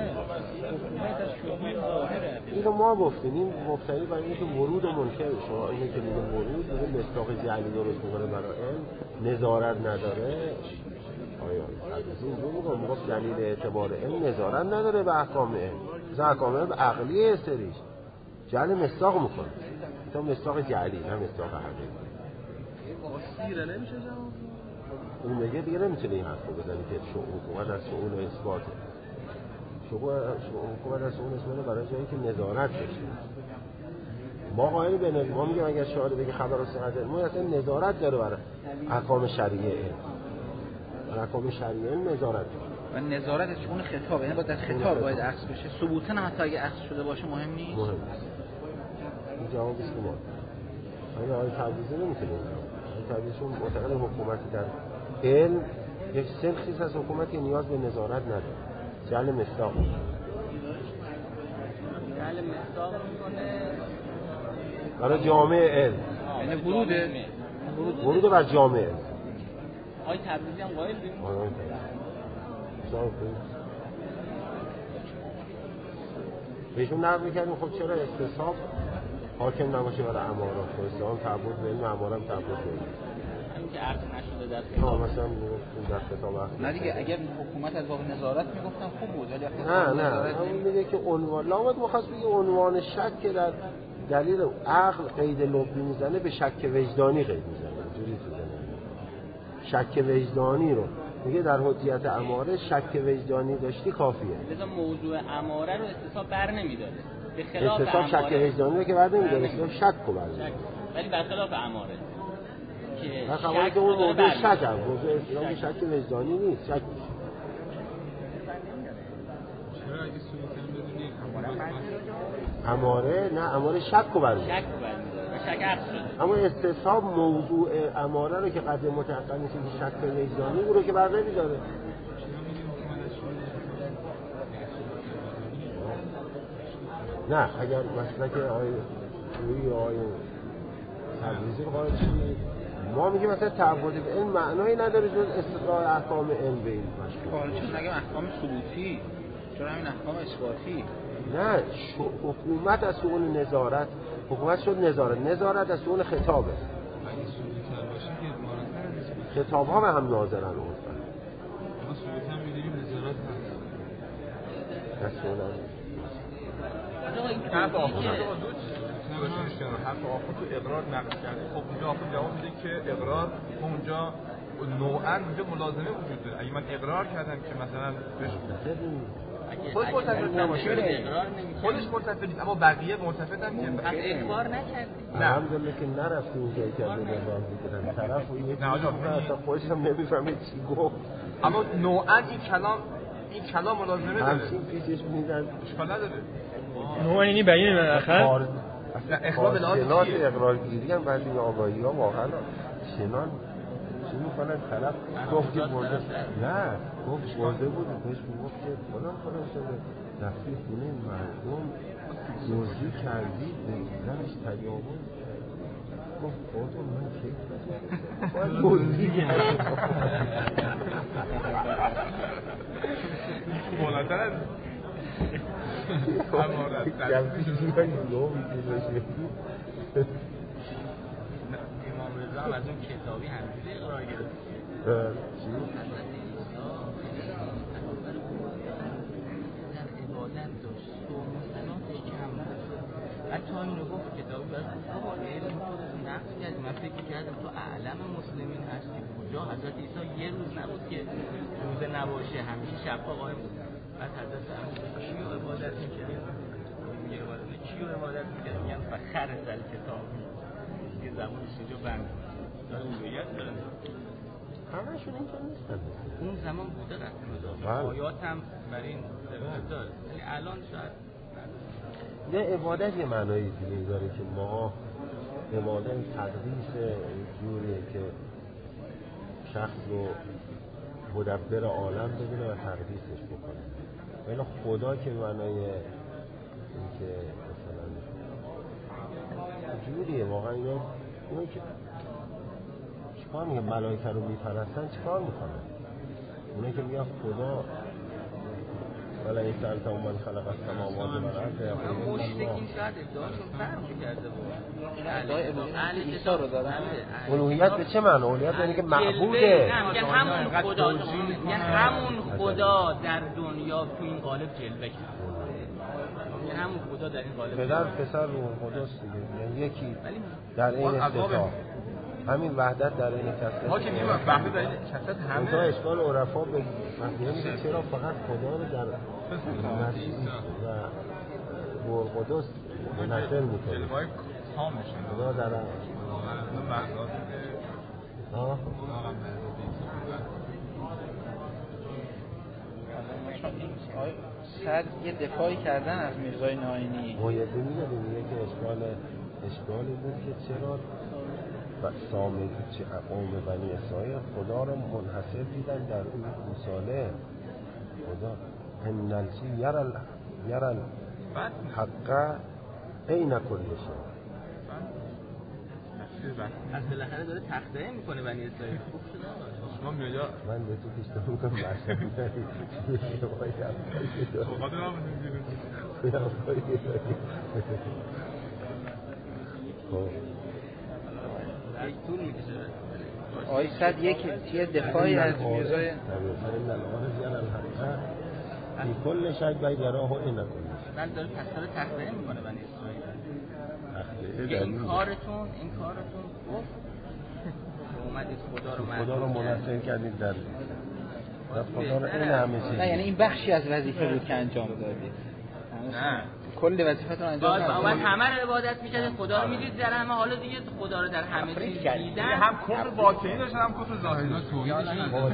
اینو ما گفتیم این مبتنی بر اینکه ورود و منکر شما اینه که میگه ورود میگه مصداق جعلی درست میکنه برای علم نظارت نداره. آیا تبلیغی میگه گفت دلیل اعتبار علم نظارت نداره به احکام علم. مثلا احکام علم عقلیه سریش جعل مصداق میکنه تا مصداق جعلی نه مصداق حقیقی. سیره نمیشه جواب اون میگه دیگه نمیتونه این حرف رو بزنی که حکومت از شؤون و اثباته. حکومت از شؤون اثباته برای جایی که نظارت بشه. ما قائل به ما میگیم اگر شاهد بگه خبر و صحت ما اصلا نظارت داره برای احکام شرعیه علم. احکام شرعیه علم نظارت و نظارت شؤون خطاب یعنی با در خطاب باید اخذ بشه. ثبوتاً هم حتی اگه اخذ شده باشه مهم نیست. مهم نیست. این جوابی است که ما اگه آقای تبریزی نمیتونه تبریزشون معتقد حکومتی در علم یک سنخیز از حکومتی نیاز به نظارت نداره. جعل مصداق برای جامعه علم یعنی ورود بر جامعه علم. آقای تبریزی هم قائل بیم بهشون نقل میکردیم خب چرا استصحاب حاکم نباشه برای امارات و اسلام تعبد به علم امارم تعبد به علم همین که عرض نشده در خطاب مثلا میگفتیم در خطاب نه دیگه اگر حکومت از باب نظارت میگفتن خوب بود ولی نه همون میگه که عنوان لامد مخواست بگه عنوان شک که در دلیل عقل قید لبی میزنه به شک وجدانی قید میزنه اینجوری شک وجدانی رو میگه در حجیت اماره شک وجدانی داشتی کافیه. لذا موضوع اماره رو استصحاب بر نمیداره به خلاف استصحاب شک وجدانی رو که بر نمیداره استصحاب شک رو بر میداره ولی برخلاف اماره که شک اون موضوع شک هم موضوع استصحاب شک وجدانی نیست. شک اماره نه اماره شک رو بر میداره شک اخذ شده. اما استصحاب موضوع اماره رو که قد متحقق نیست که شک وجدانی او رو که بر نمیداره. نه اگر مسلک آیه روی آیه تبریزی رو قائل شدید، ما میگیم مثلا تعبد به علم معنایی نداره جز استقرار احکام علم به این مشکل. چون نگم احکام ثبوتی، چون همین احکام اثباتی. نه حکومت از شؤون نظارت، حکومت شد نظارت از شؤون خطابه. خطاب ها به هم ناظرن اون ما ثبوت هم می‌دونیم نظارت هست. حرف آخر تو اقرار نقل کرده. خب اونجا آخر جواب میده که اقرار اونجا نوعاً اونجا ملازمه وجود داره. اگه من اقرار کردم که مثلا خودش مرتفض نباشه، خودش مرتفض نیست اما بقیه مرتفضن که اقرار نکردی. الحمدلله که نرفتیم اونجایی که از نظام میگیرن طرف و این اصلا خودش هم نمیفهمه چی گفت، اما نوعاً این کلام ملازمه داره. همچین پیشش میدن اشکال نداره. نوعینی بیان آخر اخراج اصلاحات اقرارگیری هم بعضی آگاهی ها واقعا چنان چی میکنن طرف گفت که برده نه گفت برده بود بهش میگفت که فلان شده رفتی خونه مردم دزدی کردی به زنش تجاوز گفت خودم من کی دزدی کردم بالاتر از امام رضا هم از اون کتابی همینجوری اقرار گرفت. در عبادت داشت سنات کم حتی اینو گفت کتابی باید علم تو نقص کرد. من فکر کردم تو اعلم مسلمین هستی. کجا حضرت عیسی یه روز نبود که روزه نباشه، همیشه شبها قائم بود. بعد حضرت چی رو عبادت میکرد؟ چی رو عبادت میکرد؟ میگن فخر سل کتاب یه زمانش اینجا بند داره اولویت داره. همه‌شون اینجا نیستن. اون زمان بوده رسول آیات هم برای این سبب داره، ولی الان شاید یه عبادت یه معنای دیگه داره که ما عبادت تقدیس جوریه که شخص رو مدبر عالم ببینه و تقدیسش بکنه، ولی خدا که معنای این که مثلا جوریه واقعا اینا که چیکار میگن ملائکه رو میپرستن چیکار میکنن؟ اونا که میگن خدا ولی این سالت هم من خلق السماوات والارض اما مشرکین شاید ادعاشون فرق می‌کرده با این اهل عیسی رو دارن. الوهیت به چه معنی؟ الوهیت یعنی که معبوده، میگن همون خدا، میگن همون خدا در دنیا تو این قالب جلوه کرد، میگن همون خدا در این قالب پدر پسر روح قدس دیگه، یعنی یکی در این استثنا، همین وحدت در این کسرت. ما که میگیم وحدت در این کسرت همه تا اشکال عرفا به مسئله چرا فقط خدا رو در مسیح و روح قدس منحصر می‌کنه. خدا در صد یه دفاعی کردن از میرزای ناینی. مویدی میگه که اشکالی بود که چرا سامری چه قوم بنی اسرائیل خدا رو منحصر دیدن در اون رساله. خدا انلسی یرل حق این کل شد. از بالاخره داره تخته میکنه بنی اسرائیل. خوب شده شما میاد من به تو پیشنهاد میکنم مشهد می‌کنی طول میکشه. آی صد یه دفاعی از میرزای این کل شاید باید راه این نکنه. من داره پسر تخته میکنه بنی اسرائیل. این کارتون گفت اومدید خدا رو منحصر کردید در خدا رو این همه چیز. نه یعنی این بخشی از وظیفه بود که انجام دادید. نه کل وظیفتون انجام دادید. باید همه رو عبادت می‌کردید، خدا رو می‌دید در همه، حالا دیگه خدا رو در همه چیز دیدن. هم کفر باطنی داشتن هم کفر ظاهری. توحیدشون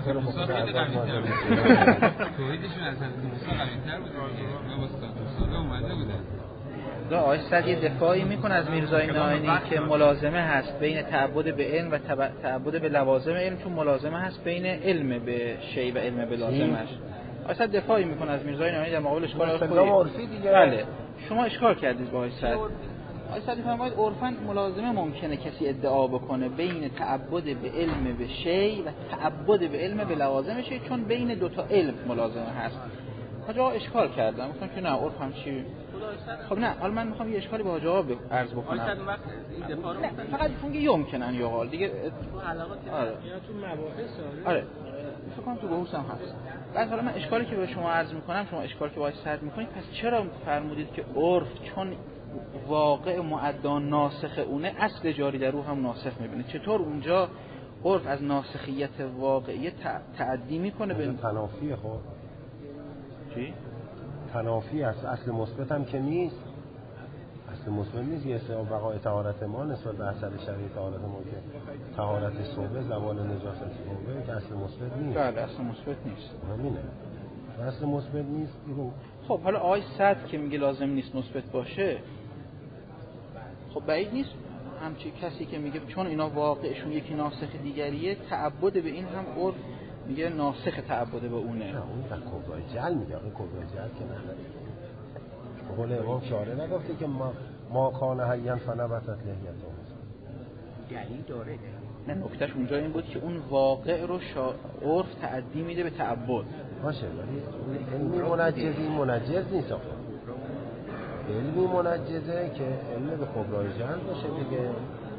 از حضرت موسی قوی‌تر بود. اونا با ساده اومده بودن. آقای صد یه دفاعی میکنه از میرزای ناینی که ملازمه هست بین تعبد به علم و تعبد به لوازم علم، چون ملازمه هست بین علم به شی و علم به لازمش. آقای صد دفاعی میکنه از میرزای ناینی در مقابل اشکال خودی. بله شما اشکال کردید با آقای سعد. آقای سعد می‌فرماید عرفاً ملازمه ممکنه کسی ادعا بکنه بین تعبد به علم به شی و تعبد به علم به لوازم شی، چون بین دو تا علم ملازمه هست. حاج آقا اشکال کردم، گفتم که نه عرفم چی. خب نه، حالا من میخوام یه اشکالی با حاج آقا عرض بکنم. نه فقط میگه یمکنن یا حال دیگه تو حلقات یا تو مباحث آره فکر کنم تو بحث هم هست. بعد حالا من اشکالی که به شما عرض میکنم، شما اشکالی که باهاش سرد میکنید، پس چرا فرمودید که عرف چون واقع معدا ناسخ اونه، اصل جاری در او هم ناسخ میبینه؟ چطور اونجا عرف از ناسخیت واقعی تعدی میکنه به تنافیه؟ خب چی؟ تنافی است، اصل مثبت هم که نیست. اصل مثبت نیست. یه سبب بقای طهارت ما نسبت به اصل شرعی طهارت ما که طهارت صوبه زوال نجاست صوبه که اصل مثبت نیست. بله اصل مثبت نیست. همینه، اصل مثبت نیست. خب حالا آقای سعد که میگه لازم نیست مثبت باشه، خب بعید نیست همچی کسی که میگه چون اینا واقعشون یکی ناسخ دیگریه، تعبد به این هم عرف میگه ناسخ تعبد به اونه. نه اون در کبرای جل میگه، اون کبرای جل که نداره. قول امام شارع نگفته که ما کان حیاً فنبتت لحیته. دلیل داره. نه نکتهش اونجا این بود که اون واقع رو عرف تعدی میده به تعبد. باشه ولی علمی منجزی منجز نیست آخه. علمی منجزه که علم به کبرای جل باشه دیگه.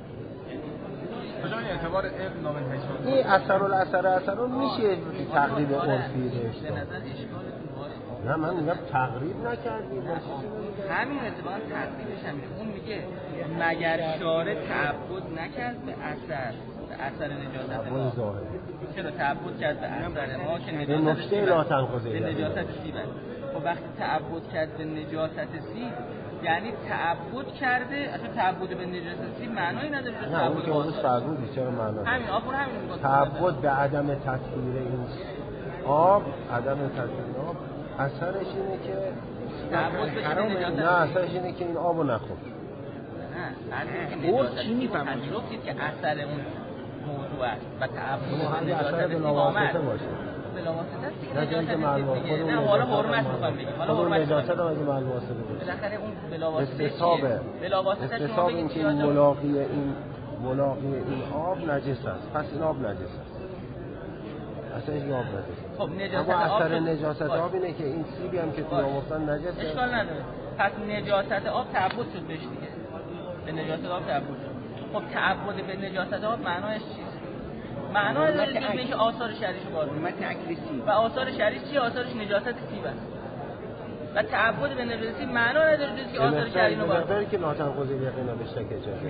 کجا اعتبار علم نام هیچ این اثر رو میشه تقریب عرفی داشت. نه من میگم تقریب نکردیم. همین اتفاقا تقریبش هم اون میگه مگر شارع تعبد نکرد به اثر نجاست ما. چرا تعبد کرد به اثر ما که به نکته لا تنقضی به نجاست سیب. خب وقتی تعبد کرد به نجاست سیب یعنی تعبد کرده، اصلا تعبد به نجاست سیب معنایی نداره. نه اون که اون فرمودی چرا معنا همین آخر همین میگه تعبد به عدم تطهیر این آب، عدم تطهیر آب اثرش اینه که نه اثرش اینه که این آبو نخور. نه اون چی میفهمید که اثر اون موضوع است و تعبد به اثر به نواسطه باشه. به نواسطه است دیگه. نه اینکه معلومات نه حالا حرمت میخوام بگیم، حالا حرمت نجاست هم اگه معلومات باشه بالاخره اون بلاواسطه استصحابه. بلاواسطه استصحاب این که این ملاقی این آب نجس است، پس این آب نجس است. اصلا این آب نجس است. خب نجاست اما آب اثر نجاست آب اینه که این سیبی هم که توی آموختن نجسه. اشکال نداره. پس نجاست آب تعبد شد بهش دیگه. به نجاست آب تعبد شد. خب تعبد به نجاست آب معناش چیست؟ معنای داره که آثار شرعیشو باز و آثار شرعی چی؟ آثارش نجاست سیب است. و تعبد به نجاست سیب معنا نداره جز که آثار شرعی رو باز. داره که ناتنقض الیقین به شک اجازه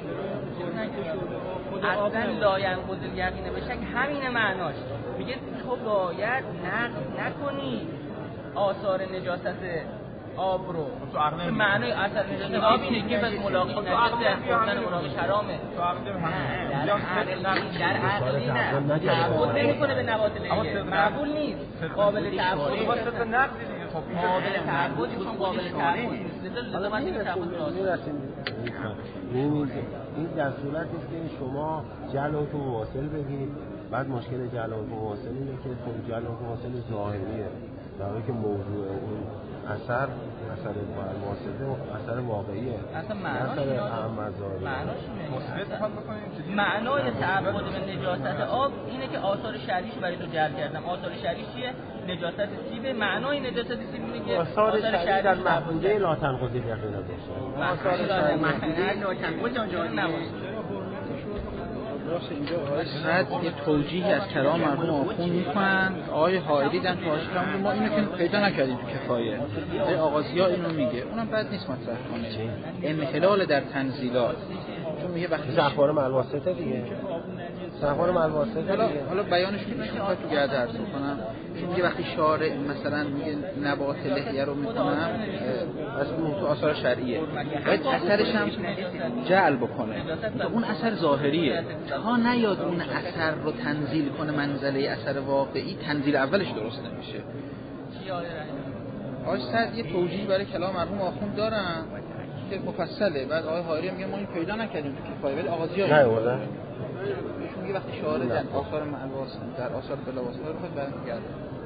اصلا لا ینقض الیقین به شک همین معناش. میگه تو باید نقض نکنی آثار نجاست آب رو. که معنای اثر نجاست آب اینه که بس ملاقی نجاست خوردن ملاقی حرامه. در عقلی نه تعبد نمیکنه به نبات لحیه، معقول نیست، قابل تعبد قابل تعبدی چون قابل تعبد نیست. لذا من دیگه تعبد این در صورتی است که شما جلوتون واصل بگید، بعد مشکل جلوتون واصل اینه که خب جلوتون واصل ظاهریه، در حالی که موضوع اون اثر واسطه اثر واقعیه. اصلا معناش معنای تعبد به نجاست آب اینه که آثار شرعیشو برای تو جعل کردم. آثار شرعی چیه؟ نجاست سیب. معنای نجاست سیب اینه که آثار شرعی در محدوده لا تنقض الیقین باشه. آثار شرعی محدوده لا تنقض نباشه. راست اینجا آقای سعد یه توجیهی از کلام مرحوم آخوند میکنن. آقای حائری دن تو حاشیه ما اینو که پیدا نکردیم تو کفایه. آغازی‌ها اینو میگه، اونم بد نیست مطرح کنه. انحلال در تنزیلات، چون میگه وقتی اخبار ملواسطه دیگه، اخبار ملواسطه دیگه. حالا بیانش که میشه تو گرد عرض کنم، چون میگه وقتی شارع مثلا میگه نبات لحیه رو میکنم از تو آثار شرعیه، باید اثرش هم جعل بکنه. اون اثر ظاهریه، تا نیاد اون اثر رو تنزیل کنه منزله اثر واقعی، تنزیل اولش درست نمیشه. آقای سعد یه توجیه برای کلام مرحوم آخوند دارن که مفصله. بعد آقای حائری میگه ما این پیدا نکردیم تو کفایه، ولی آغازی‌ها نه ولی میگه وقتی شارع در آثار ملواس در آثار بلاواسطه رو خود برمیگرده.